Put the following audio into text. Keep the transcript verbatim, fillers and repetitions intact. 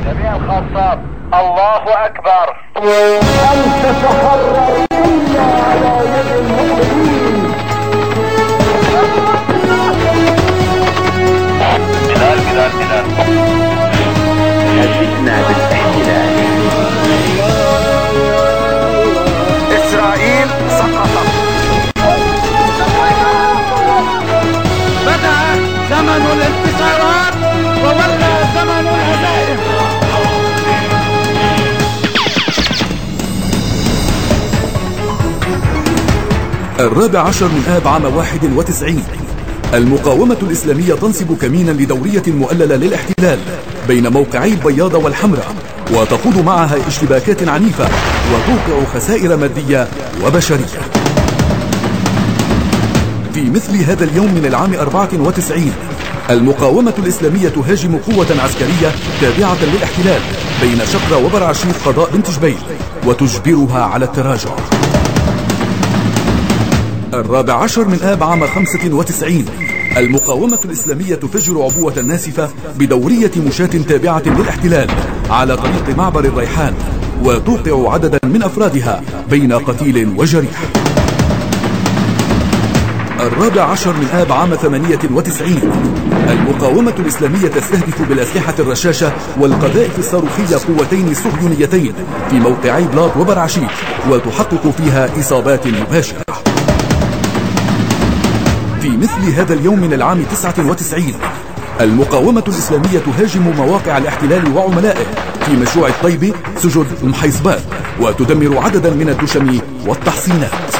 جميع الخاصات الله أكبر. أن تتحرر إلا على يد المؤمنين. بلال بلال بلال هددنا بالاحتلال. إسرائيل سقطت. بدأ زمن الانتصارات وولى زمن الهزائم. الرابع عشر من آب عام واحد وتسعين، المقاومة الإسلامية تنصب كمينا لدورية مؤللة للاحتلال بين موقعي البياضة والحمراء، وتخوض معها اشتباكات عنيفة وتوقع خسائر مادية وبشرية. في مثل هذا اليوم من العام أربعة وتسعين، المقاومة الإسلامية تهاجم قوة عسكرية تابعة للاحتلال بين شقرة وبرعشيق قضاء بنت جبيل وتجبرها على التراجع. الرابع عشر من آب عام خمسة وتسعين، المقاومة الإسلامية تفجر عبوة ناسفة بدورية مشاة تابعة للاحتلال على طريق معبر الريحان، وتوقع عددا من أفرادها بين قتيل وجريح. الرابع عشر من آب عام ثمانية وتسعين، المقاومة الإسلامية تستهدف بالأسلحة الرشاشة والقذائف الصاروخية قوتين صهيونيتين في موقعي بلاط وبرعشيق، وتحقق فيها إصابات مباشرة. في مثل هذا اليوم من العام تسعة وتسعين، المقاومة الإسلامية تهاجم مواقع الاحتلال وعملائه في مشروع الطيبة سجد المحيصبات، وتدمر عددا من الدشم والتحصينات.